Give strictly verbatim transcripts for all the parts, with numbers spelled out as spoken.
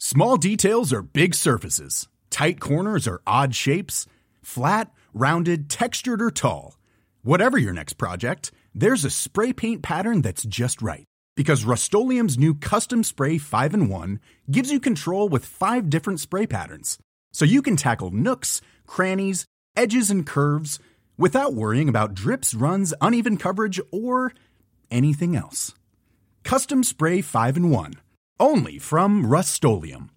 Small details are big surfaces. Tight corners are odd shapes. Flat, rounded, textured, or tall. Whatever your next project, there's a spray paint pattern that's just right. Because Rust-Oleum's new Custom Spray five in one gives you control with five different spray patterns. So you can tackle nooks, crannies, edges, and curves without worrying about drips, runs, uneven coverage, or anything else. Custom Spray five in one. Only from Rust-Oleum.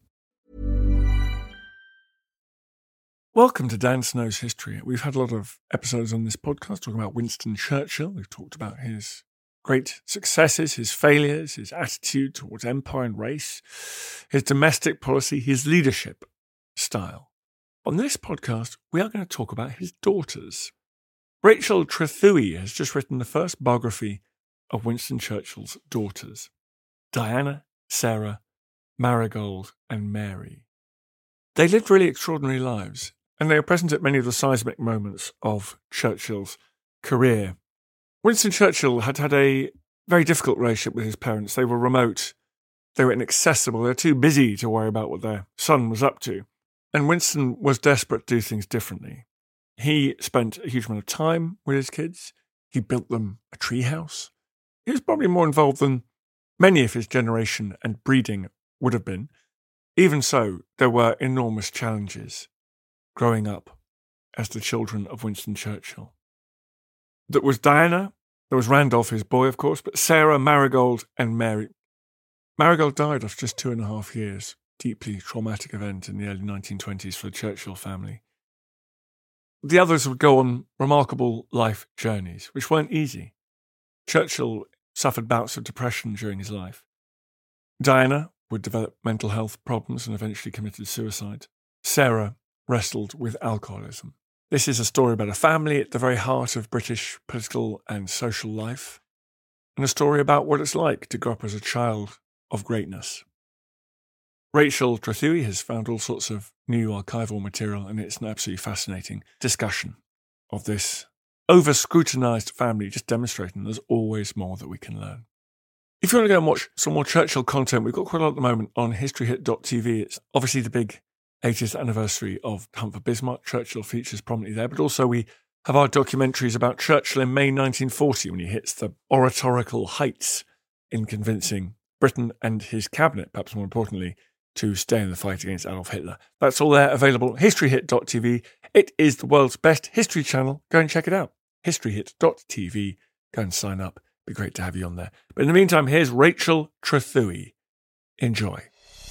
Welcome to Dan Snow's History. We've had a lot of episodes on this podcast talking about Winston Churchill. We've talked about his great successes, his failures, his attitude towards empire and race, his domestic policy, his leadership style. On this podcast, we are going to talk about his daughters. Rachel Trethewey has just written the first biography of Winston Churchill's daughters, Diana, Sarah, Marigold, and Mary. They lived really extraordinary lives, and they are present at many of the seismic moments of Churchill's career. Winston Churchill had had a very difficult relationship with his parents. They were remote, they were inaccessible, they were too busy to worry about what their son was up to. And Winston was desperate to do things differently. He spent a huge amount of time with his kids. He built them a treehouse. He was probably more involved than many of his generation and breeding would have been. Even so, there were enormous challenges growing up as the children of Winston Churchill. There was Diana, there was Randolph, his boy, of course, but Sarah, Marigold, and Mary. Marigold died after just two and a half years. Deeply traumatic event in the early nineteen twenties for the Churchill family. The others would go on remarkable life journeys, which weren't easy. Churchill suffered bouts of depression during his life. Diana would develop mental health problems and eventually committed suicide. Sarah wrestled with alcoholism. This is a story about a family at the very heart of British political and social life, and a story about what it's like to grow up as a child of greatness. Rachel Trethewey has found all sorts of new archival material, and it's an absolutely fascinating discussion of this over-scrutinised family, just demonstrating there's always more that we can learn. If you want to go and watch some more Churchill content, we've got quite a lot at the moment on history hit dot t v. It's obviously the big eightieth anniversary of Hunt for Bismarck. Churchill features prominently there, but also we have our documentaries about Churchill in May nineteen forty when he hits the oratorical heights in convincing Britain and his cabinet, perhaps more importantly, to stay in the fight against Adolf Hitler. That's all there, available at history hit dot t v. It is the world's best history channel. Go and check it out. history hit dot t v. Go and sign up. Be great to have you on there. But in the meantime, here's Rachel Trethewey. Enjoy.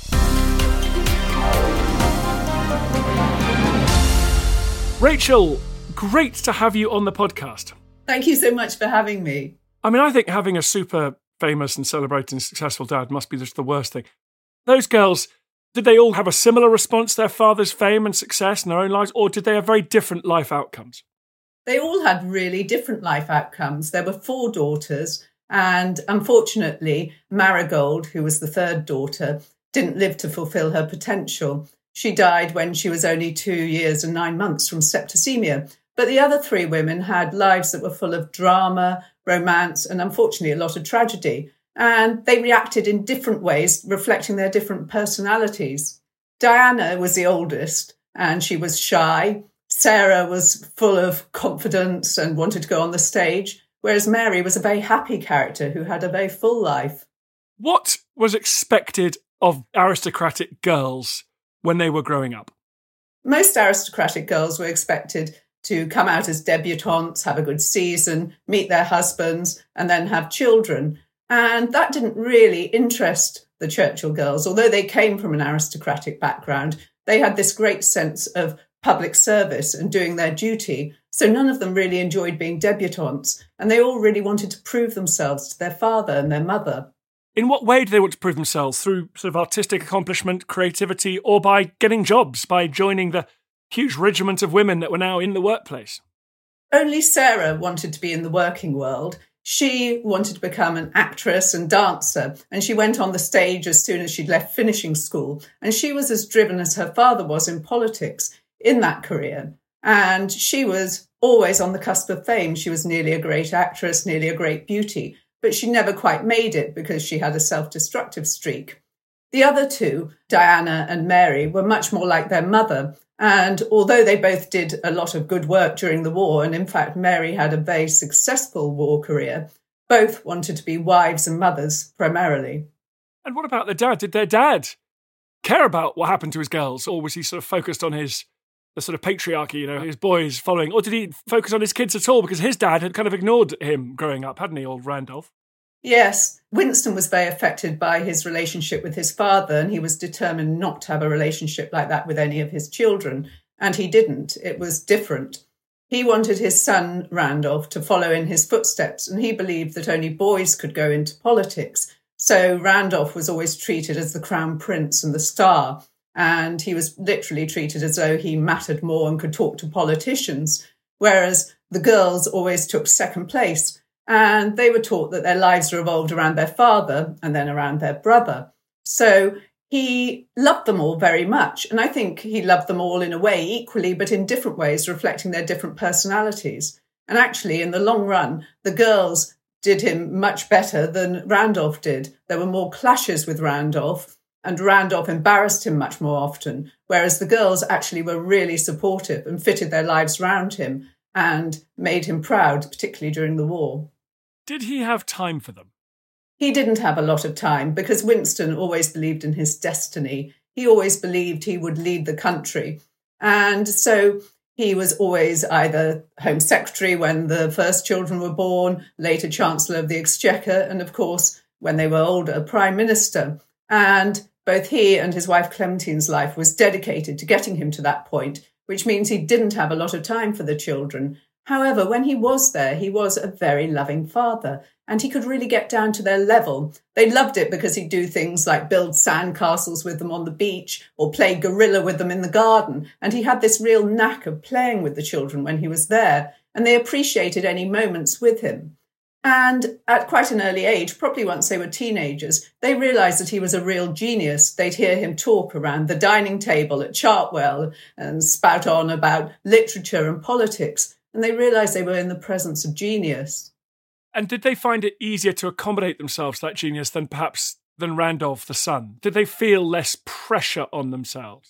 Rachel, great to have you on the podcast. Thank you so much for having me. I mean, I think having a super famous and celebrated and successful dad must be just the worst thing. Those girls, did they all have a similar response to their father's fame and success in their own lives, or did they have very different life outcomes? They all had really different life outcomes. There were four daughters, and unfortunately, Marigold, who was the third daughter, didn't live to fulfill her potential. She died when she was only two years and nine months from septicemia. But the other three women had lives that were full of drama, romance, and unfortunately a lot of tragedy. And they reacted in different ways, reflecting their different personalities. Diana was the oldest, and she was shy. Sarah was full of confidence and wanted to go on the stage, whereas Mary was a very happy character who had a very full life. What was expected of aristocratic girls when they were growing up? Most aristocratic girls were expected to come out as debutantes, have a good season, meet their husbands, and then have children. And that didn't really interest the Churchill girls. Although they came from an aristocratic background, they had this great sense of public service and doing their duty. So none of them really enjoyed being debutantes, and they all really wanted to prove themselves to their father and their mother. In what way do they want to prove themselves? Through sort of artistic accomplishment, creativity, or by getting jobs, by joining the huge regiment of women that were now in the workplace? Only Sarah wanted to be in the working world. She wanted to become an actress and dancer, and she went on the stage as soon as she'd left finishing school. And she was as driven as her father was in politics in that career. And she was always on the cusp of fame. She was nearly a great actress, nearly a great beauty, but she never quite made it because she had a self-destructive streak. The other two, Diana and Mary, were much more like their mother. And although they both did a lot of good work during the war, and in fact, Mary had a very successful war career, both wanted to be wives and mothers primarily. And what about their dad? Did their dad care about what happened to his girls? Or was he sort of focused on his the sort of patriarchy, you know, his boys following? Or did he focus on his kids at all? Because his dad had kind of ignored him growing up, hadn't he, old Randolph? Yes, Winston was very affected by his relationship with his father, and he was determined not to have a relationship like that with any of his children. And he didn't. It was different. He wanted his son, Randolph, to follow in his footsteps, and he believed that only boys could go into politics. So Randolph was always treated as the crown prince and the star, and he was literally treated as though he mattered more and could talk to politicians, whereas the girls always took second place. And they were taught that their lives revolved around their father and then around their brother. So he loved them all very much. And I think he loved them all in a way equally, but in different ways, reflecting their different personalities. And actually, in the long run, the girls did him much better than Randolph did. There were more clashes with Randolph, and Randolph embarrassed him much more often, whereas the girls actually were really supportive and fitted their lives round him and made him proud, particularly during the war. Did he have time for them? He didn't have a lot of time because Winston always believed in his destiny. He always believed he would lead the country. And so he was always either Home Secretary when the first children were born, later Chancellor of the Exchequer, and of course, when they were older, Prime Minister. And both he and his wife Clementine's life was dedicated to getting him to that point, which means he didn't have a lot of time for the children. However, when he was there, he was a very loving father, and he could really get down to their level. They loved it because he'd do things like build sandcastles with them on the beach or play gorilla with them in the garden. And he had this real knack of playing with the children when he was there, and they appreciated any moments with him. And at quite an early age, probably once they were teenagers, they realised that he was a real genius. They'd hear him talk around the dining table at Chartwell and spout on about literature and politics. And they realised they were in the presence of genius. And did they find it easier to accommodate themselves to that genius than perhaps than Randolph, the son? Did they feel less pressure on themselves?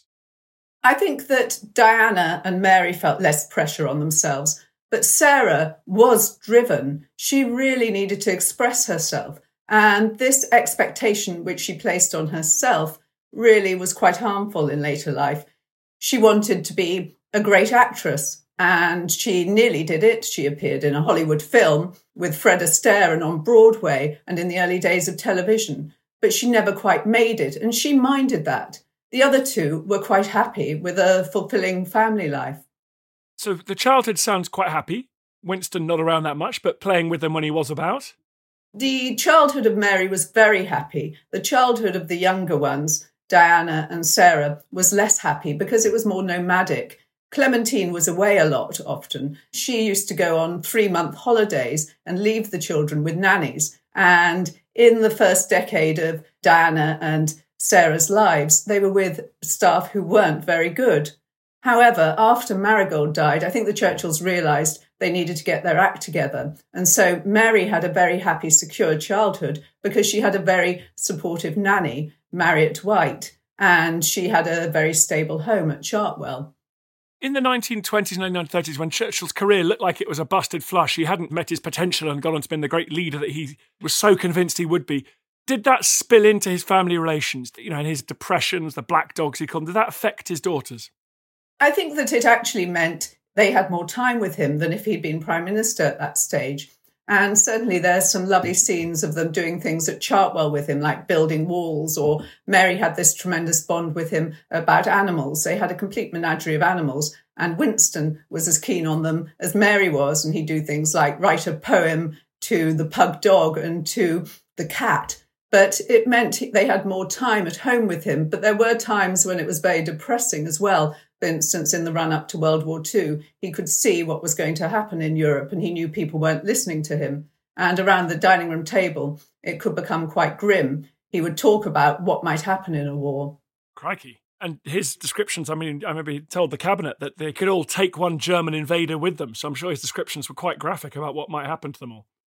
I think that Diana and Mary felt less pressure on themselves. But Sarah was driven. She really needed to express herself. And this expectation which she placed on herself really was quite harmful in later life. She wanted to be a great actress. And she nearly did it. She appeared in a Hollywood film with Fred Astaire and on Broadway and in the early days of television. But she never quite made it, and she minded that. The other two were quite happy with a fulfilling family life. So the childhood sounds quite happy. Winston not around that much, but playing with them when he was about. The childhood of Mary was very happy. The childhood of the younger ones, Diana and Sarah, was less happy because it was more nomadic. Clementine was away a lot often. She used to go on three-month holidays and leave the children with nannies. And in the first decade of Diana and Sarah's lives, they were with staff who weren't very good. However, after Marigold died, I think the Churchills realised they needed to get their act together. And so Mary had a very happy, secure childhood because she had a very supportive nanny, Marriott White, and she had a very stable home at Chartwell. In the nineteen twenties and nineteen thirties, when Churchill's career looked like it was a busted flush, he hadn't met his potential and gone on to be the great leader that he was so convinced he would be. Did that spill into his family relations, you know, and his depressions, the black dogs he called them? Did that affect his daughters? I think that it actually meant they had more time with him than if he'd been Prime Minister at that stage. And certainly there's some lovely scenes of them doing things at Chartwell with him, like building walls, or Mary had this tremendous bond with him about animals. They had a complete menagerie of animals, and Winston was as keen on them as Mary was, and he'd do things like write a poem to the pug dog and to the cat. But it meant they had more time at home with him. But there were times when it was very depressing as well. For instance, in the run-up to World War Two, he could see what was going to happen in Europe, and he knew people weren't listening to him. And around the dining room table, it could become quite grim. He would talk about what might happen in a war. Crikey. And his descriptions, I mean, I remember he told the cabinet that they could all take one German invader with them. So I'm sure his descriptions were quite graphic about what might happen to them all.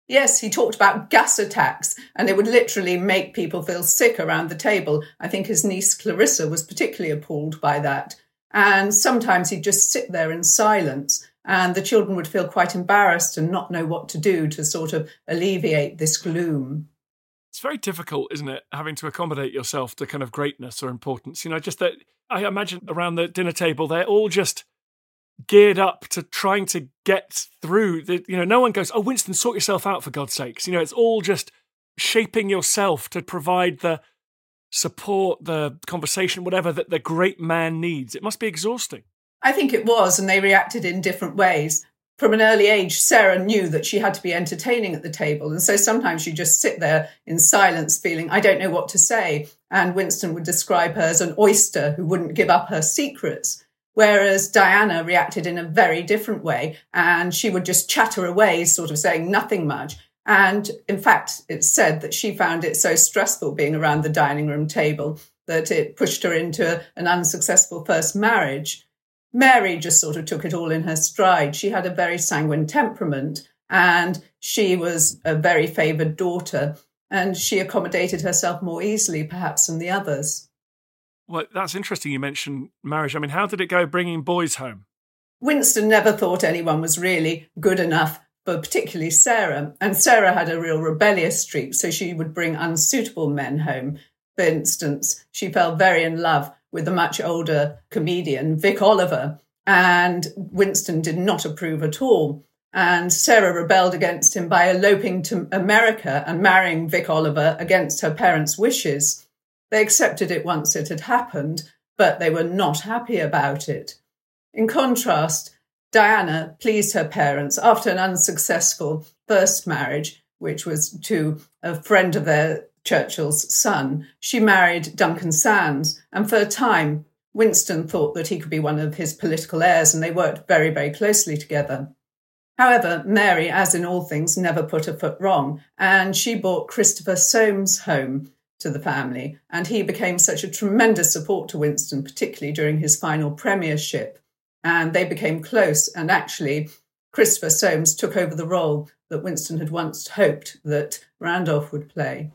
Yes, he talked about gas attacks, and it would literally make people feel sick around the table. I think his niece Clarissa was particularly appalled by that. And sometimes he'd just sit there in silence, and the children would feel quite embarrassed and not know what to do to sort of alleviate this gloom. It's very difficult, isn't it, having to accommodate yourself to kind of greatness or importance. You know, just that I imagine around the dinner table, they're all just geared up to trying to get through. The, you know, no one goes, oh, Winston, sort yourself out for God's sakes. You know, it's all just shaping yourself to provide the support, the conversation, whatever that the great man needs. It must be exhausting. I think it was, and they reacted in different ways. From an early age, Sarah knew that she had to be entertaining at the table. And so sometimes she'd just sit there in silence feeling, I don't know what to say. And Winston would describe her as an oyster who wouldn't give up her secrets. Whereas Diana reacted in a very different way, and she would just chatter away, sort of saying nothing much. And in fact, it's said that she found it so stressful being around the dining room table that it pushed her into an unsuccessful first marriage. Mary just sort of took it all in her stride. She had a very sanguine temperament, and she was a very favoured daughter, and she accommodated herself more easily, perhaps, than the others. Well, that's interesting you mentioned marriage. I mean, how did it go bringing boys home? Winston never thought anyone was really good enough for particularly Sarah. And Sarah had a real rebellious streak, so she would bring unsuitable men home. For instance, she fell very in love with the much older comedian Vic Oliver, and Winston did not approve at all. And Sarah rebelled against him by eloping to America and marrying Vic Oliver against her parents' wishes. They accepted it once it had happened, but they were not happy about it. In contrast, Diana pleased her parents after an unsuccessful first marriage, which was to a friend of their Churchill's son. She married Duncan Sandys, and for a time, Winston thought that he could be one of his political heirs, and they worked very, very closely together. However, Mary, as in all things, never put a foot wrong, and she brought Christopher Soames home to the family, and he became such a tremendous support to Winston, particularly during his final premiership. And they became close, and actually Christopher Soames took over the role that Winston had once hoped that Randolph would play.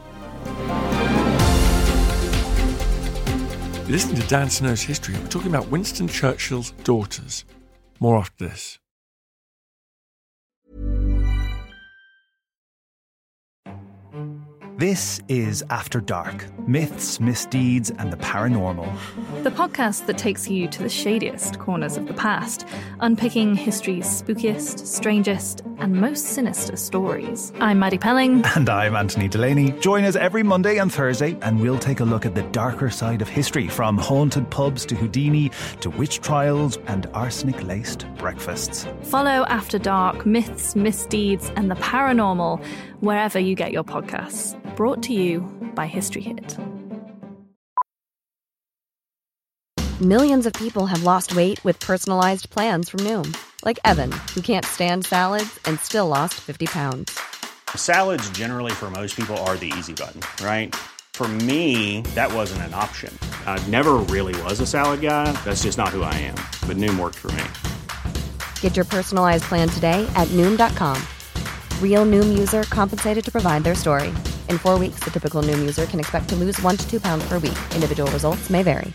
Listen to Dan Snow's History. We're talking about Winston Churchill's daughters. More after this. This is After Dark, Myths, Misdeeds and the Paranormal. The podcast that takes you to the shadiest corners of the past, unpicking history's spookiest, strangest and most sinister stories. I'm Maddie Pelling. And I'm Anthony Delaney. Join us every Monday and Thursday and we'll take a look at the darker side of history, from haunted pubs to Houdini to witch trials and arsenic-laced breakfasts. Follow After Dark, Myths, Misdeeds and the Paranormal wherever you get your podcasts. Brought to you by History Hit. Millions of people have lost weight with personalized plans from Noom. Like Evan, who can't stand salads and still lost fifty pounds. Salads generally for most people are the easy button, right? For me, that wasn't an option. I never really was a salad guy. That's just not who I am. But Noom worked for me. Get your personalized plan today at Noom dot com. Real Noom user compensated to provide their story. In four weeks, the typical Noom user can expect to lose one to two pounds per week. Individual results may vary.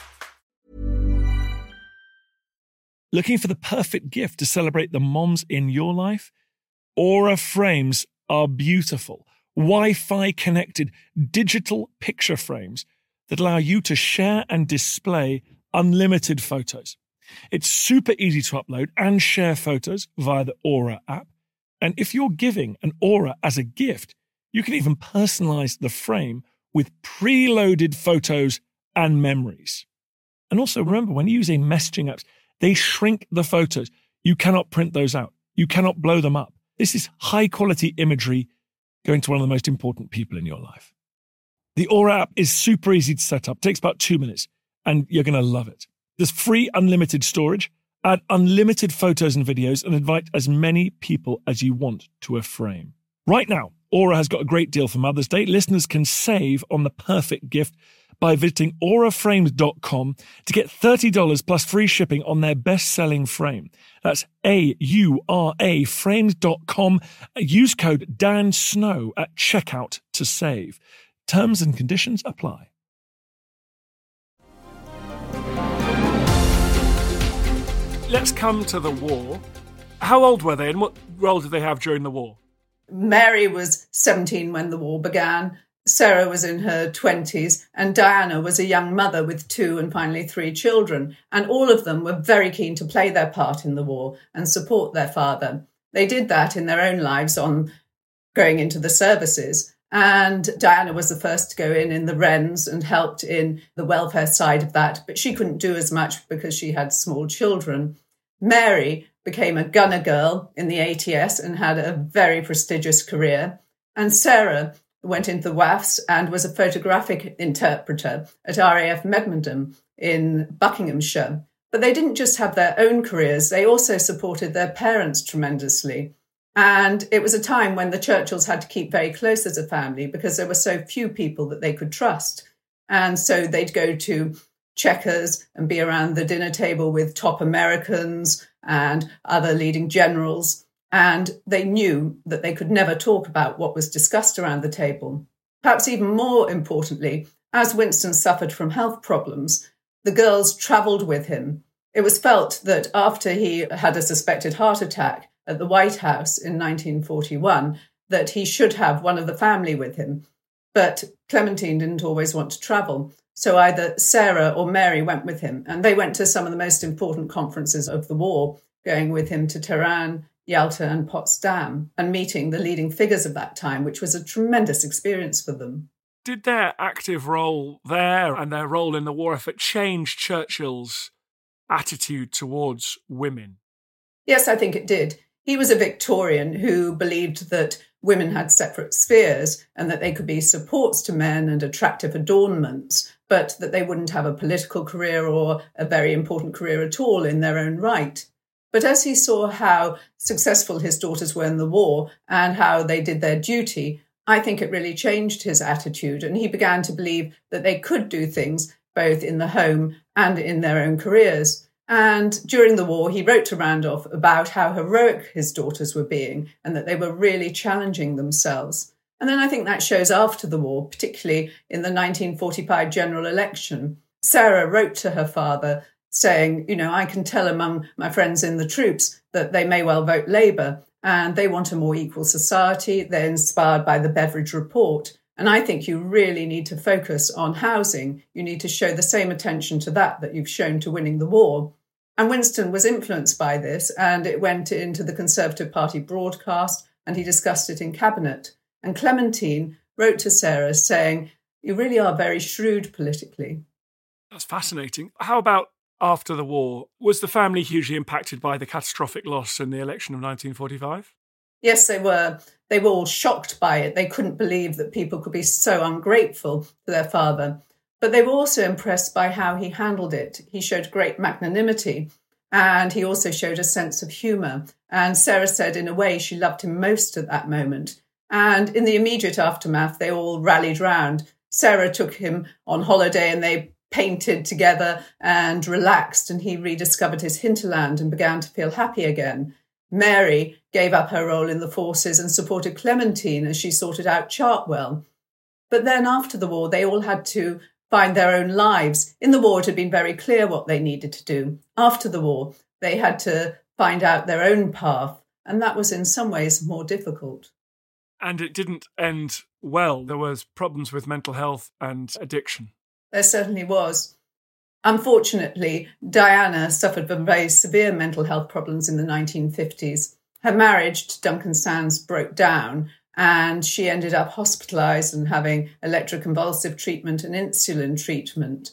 Looking for the perfect gift to celebrate the moms in your life? Aura frames are beautiful, Wi-Fi connected digital picture frames that allow you to share and display unlimited photos. It's super easy to upload and share photos via the Aura app. And if you're giving an Aura as a gift, you can even personalize the frame with preloaded photos and memories. And also remember, when using messaging apps, they shrink the photos. You cannot print those out. You cannot blow them up. This is high quality imagery going to one of the most important people in your life. The Aura app is super easy to set up. It takes about two minutes and you're going to love it. There's free unlimited storage, add unlimited photos and videos, and invite as many people as you want to a frame. Right now, Aura has got a great deal for Mother's Day. Listeners can save on the perfect gift by visiting aura frames dot com to get thirty dollars plus free shipping on their best-selling frame. That's A U R A frames dot com. Use code Dan Snow at checkout to save. Terms and conditions apply. Let's come to the war. How old were they and what role did they have during the war? Mary was seventeen when the war began. Sarah was in her twenties, and Diana was a young mother with two and finally three children. And all of them were very keen to play their part in the war and support their father. They did that in their own lives on going into the services. And Diana was the first to go in in the Wrens and helped in the welfare side of that. But she couldn't do as much because she had small children. Mary became a gunner girl in the A T S and had a very prestigious career. And Sarah went into the W A Fs and was a photographic interpreter at R A F Medmondom in Buckinghamshire. But they didn't just have their own careers, they also supported their parents tremendously. And it was a time when the Churchills had to keep very close as a family because there were so few people that they could trust. And so they'd go to Chequers and be around the dinner table with top Americans and other leading generals. And they knew that they could never talk about what was discussed around the table. Perhaps even more importantly, as Winston suffered from health problems, the girls travelled with him. It was felt that after he had a suspected heart attack at the White House in nineteen forty-one, that he should have one of the family with him. But Clementine didn't always want to travel. So either Sarah or Mary went with him. And they went to some of the most important conferences of the war, going with him to Tehran, Yalta and Potsdam, and meeting the leading figures of that time, which was a tremendous experience for them. Did their active role there and their role in the war effort change Churchill's attitude towards women? Yes, I think it did. He was a Victorian who believed that women had separate spheres and that they could be supports to men and attractive adornments, but that they wouldn't have a political career or a very important career at all in their own right. But as he saw how successful his daughters were in the war and how they did their duty, I think it really changed his attitude. And he began to believe that they could do things both in the home and in their own careers. And during the war, he wrote to Randolph about how heroic his daughters were being and that they were really challenging themselves. And then I think that shows after the war, particularly in the nineteen forty-five general election. Sarah wrote to her father saying, you know, I can tell among my friends in the troops that they may well vote Labour and they want a more equal society. They're inspired by the Beveridge Report. And I think you really need to focus on housing. You need to show the same attention to that that you've shown to winning the war. And Winston was influenced by this, and it went into the Conservative Party broadcast, and he discussed it in Cabinet. And Clementine wrote to Sarah saying, you really are very shrewd politically. That's fascinating. How about after the war? Was the family hugely impacted by the catastrophic loss in the election of nineteen forty-five? Yes, they were. They were all shocked by it. They couldn't believe that people could be so ungrateful to their father. But they were also impressed by how he handled it. He showed great magnanimity, and he also showed a sense of humour. And Sarah said, in a way, she loved him most at that moment. And in the immediate aftermath, they all rallied round. Sarah took him on holiday, and they painted together and relaxed, and he rediscovered his hinterland and began to feel happy again. Mary gave up her role in the forces and supported Clementine as she sorted out Chartwell. But then after the war, they all had to find their own lives. In the war, it had been very clear what they needed to do. After the war, they had to find out their own path, and that was in some ways more difficult. And it didn't end well. There was problems with mental health and addiction. There certainly was. Unfortunately, Diana suffered from very severe mental health problems in the nineteen fifties. Her marriage to Duncan Sandys broke down, and she ended up hospitalised and having electroconvulsive treatment and insulin treatment.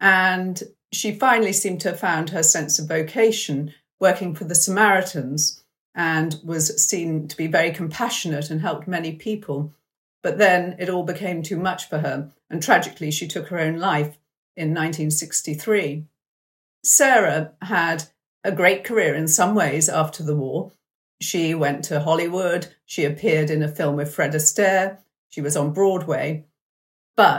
And she finally seemed to have found her sense of vocation working for the Samaritans and was seen to be very compassionate and helped many people. But then it all became too much for her, and tragically she took her own life in nineteen sixty-three. Sarah had a great career in some ways after the war. She went to Hollywood, she appeared in a film with Fred Astaire, she was on Broadway, but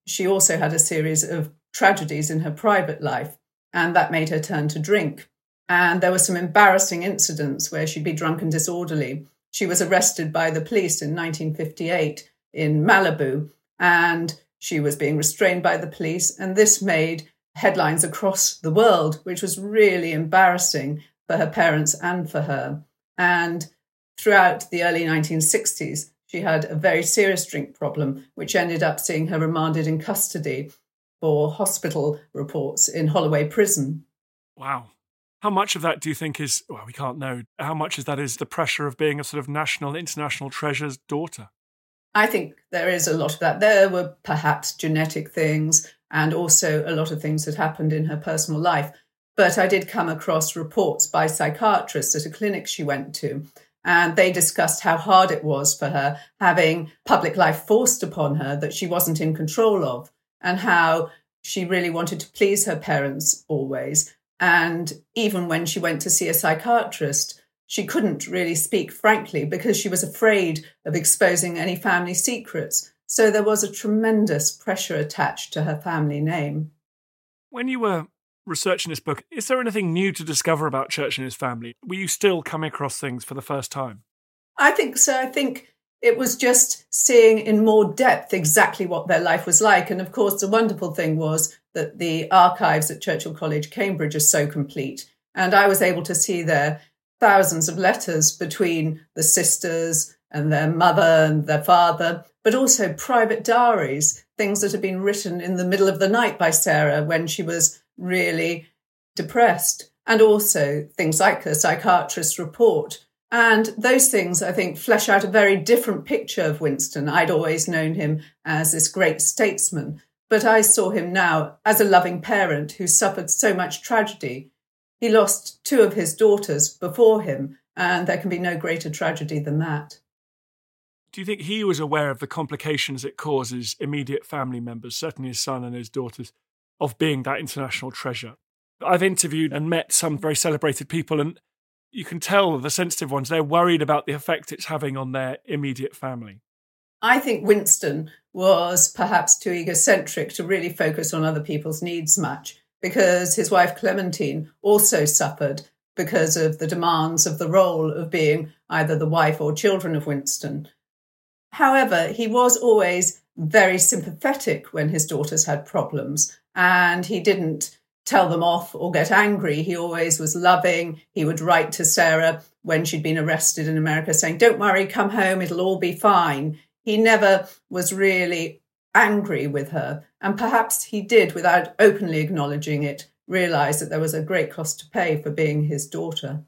she also had a series of tragedies in her private life, and that made her turn to drink. And there were some embarrassing incidents where she'd be drunk and disorderly. She was arrested by the police in nineteen fifty-eight in Malibu, and she was being restrained by the police, and this made headlines across the world, which was really embarrassing for her parents and for her. And throughout the early nineteen sixties, she had a very serious drink problem, which ended up seeing her remanded in custody for hospital reports in Holloway Prison. Wow. How much of that do you think is, well, we can't know, how much of that is the pressure of being a sort of national, international treasure's daughter? I think there is a lot of that. There were perhaps genetic things and also a lot of things that happened in her personal life. But I did come across reports by psychiatrists at a clinic she went to, and they discussed how hard it was for her having public life forced upon her that she wasn't in control of, and how she really wanted to please her parents always. And even when she went to see a psychiatrist, she couldn't really speak frankly because she was afraid of exposing any family secrets. So there was a tremendous pressure attached to her family name. When you were researching this book, is there anything new to discover about Churchill and his family? Were you still coming across things for the first time? I think so. I think it was just seeing in more depth exactly what their life was like. And of course, the wonderful thing was that the archives at Churchill College, Cambridge, are so complete. And I was able to see there thousands of letters between the sisters and their mother and their father, but also private diaries, things that had been written in the middle of the night by Sarah when she was really depressed, and also things like the psychiatrist's report. And those things, I think, flesh out a very different picture of Winston. I'd always known him as this great statesman, but I saw him now as a loving parent who suffered so much tragedy. He lost two of his daughters before him, and there can be no greater tragedy than that. Do you think he was aware of the complications it causes immediate family members, certainly his son and his daughters, of being that international treasure? I've interviewed and met some very celebrated people, and you can tell the sensitive ones, they're worried about the effect it's having on their immediate family. I think Winston was perhaps too egocentric to really focus on other people's needs much, because his wife Clementine also suffered because of the demands of the role of being either the wife or children of Winston. However, he was always very sympathetic when his daughters had problems, and he didn't tell them off or get angry. He always was loving. He would write to Sarah when she'd been arrested in America saying, "Don't worry, come home, it'll all be fine." He never was really angry with her. And perhaps he did, without openly acknowledging it, realise that there was a great cost to pay for being his daughter.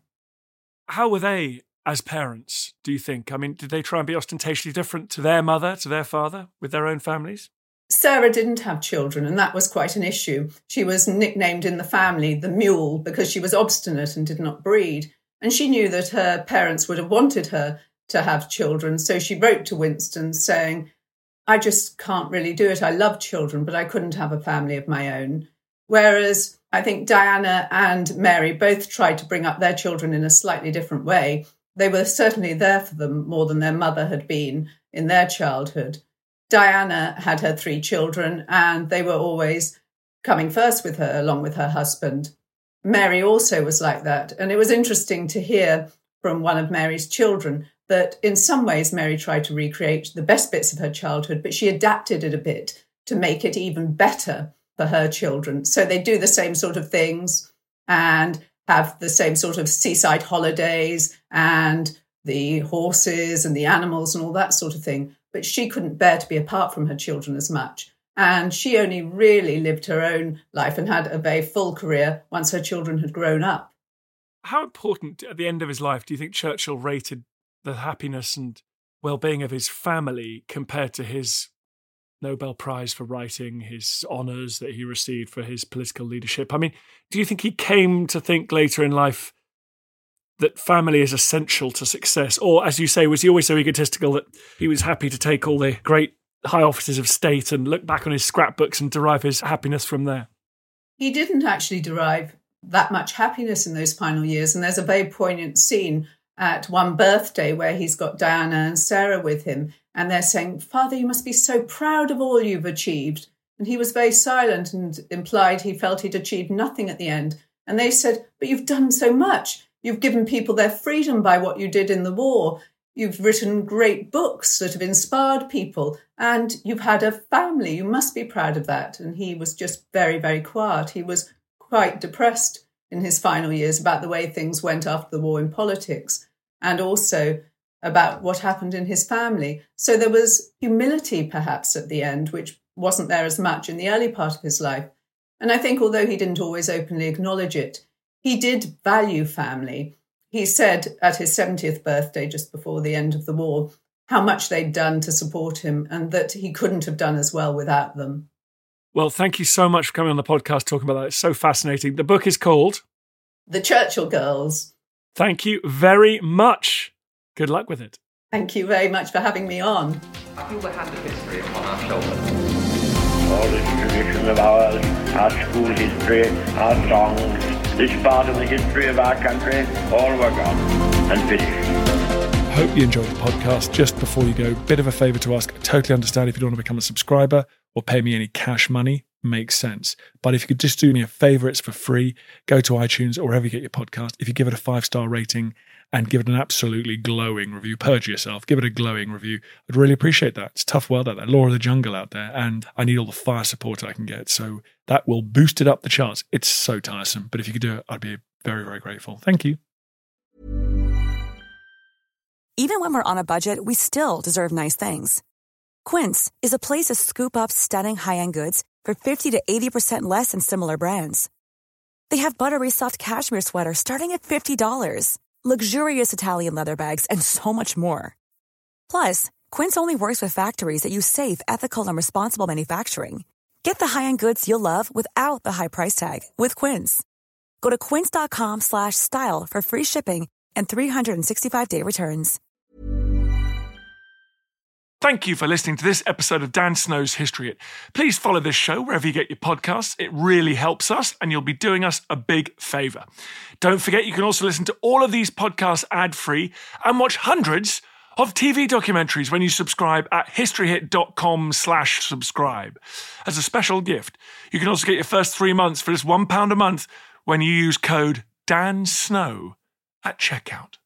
How were they as parents, do you think? I mean, did they try and be ostentatiously different to their mother, to their father, with their own families? Sarah didn't have children, and that was quite an issue. She was nicknamed in the family the Mule because she was obstinate and did not breed. And she knew that her parents would have wanted her to have children. So she wrote to Winston saying, "I just can't really do it. I love children, but I couldn't have a family of my own." Whereas I think Diana and Mary both tried to bring up their children in a slightly different way. They were certainly there for them more than their mother had been in their childhood. Diana had her three children, and they were always coming first with her, along with her husband. Mary also was like that. And it was interesting to hear from one of Mary's children that in some ways Mary tried to recreate the best bits of her childhood, but she adapted it a bit to make it even better for her children. So they do the same sort of things and have the same sort of seaside holidays and the horses and the animals and all that sort of thing. But she couldn't bear to be apart from her children as much. And she only really lived her own life and had a very full career once her children had grown up. How important at the end of his life do you think Churchill rated the happiness and well-being of his family compared to his Nobel Prize for writing, his honours that he received for his political leadership? I mean, do you think he came to think later in life that family is essential to success? Or, as you say, was he always so egotistical that he was happy to take all the great high offices of state and look back on his scrapbooks and derive his happiness from there? He didn't actually derive that much happiness in those final years. And there's a very poignant scene at one birthday where he's got Diana and Sarah with him. And they're saying, "Father, you must be so proud of all you've achieved." And he was very silent and implied he felt he'd achieved nothing at the end. And they said, but you've done so much. You've given people their freedom by what you did in the war. You've written great books that have inspired people. And you've had a family. You must be proud of that. And he was just very, very quiet. He was quite depressed in his final years about the way things went after the war in politics, and also about what happened in his family. So there was humility perhaps at the end, which wasn't there as much in the early part of his life. And I think although he didn't always openly acknowledge it, he did value family. He said at his seventieth birthday, just before the end of the war, how much they'd done to support him and that he couldn't have done as well without them. Well, thank you so much for coming on the podcast talking about that. It's so fascinating. The book is called The Churchill Girls. Thank you very much. Good luck with it. Thank you very much for having me on. I feel the hand of history upon our shoulders. All this tradition of ours, our school history, our songs, this part of the history of our country, all were gone and finished. Hope you enjoyed the podcast. Just before you go, bit of a favour to ask. I totally understand if you don't want to become a subscriber or pay me any cash money. Makes sense. But if you could just do me a favour, it's for free. Go to iTunes or wherever you get your podcast. If you give it a five-star rating and give it an absolutely glowing review, purge yourself, give it a glowing review. I'd really appreciate that. It's a tough world out there, law of the jungle out there, and I need all the fire support I can get. So that will boost it up the charts. It's so tiresome. But if you could do it, I'd be very, very grateful. Thank you. Even when we're on a budget, we still deserve nice things. Quince is a place to scoop up stunning high-end goods for fifty to eighty percent less than similar brands. They have buttery soft cashmere sweaters starting at fifty dollars, luxurious Italian leather bags, and so much more. Plus, Quince only works with factories that use safe, ethical, and responsible manufacturing. Get the high-end goods you'll love without the high price tag with Quince. Go to quince.com slash style for free shipping and three sixty-five day returns. Thank you for listening to this episode of Dan Snow's History Hit. Please follow this show wherever you get your podcasts. It really helps us, and you'll be doing us a big favour. Don't forget, you can also listen to all of these podcasts ad-free and watch hundreds of T V documentaries when you subscribe at historyhit.com slash subscribe. As a special gift, you can also get your first three months for just one pound a month when you use code DANSNOW at checkout.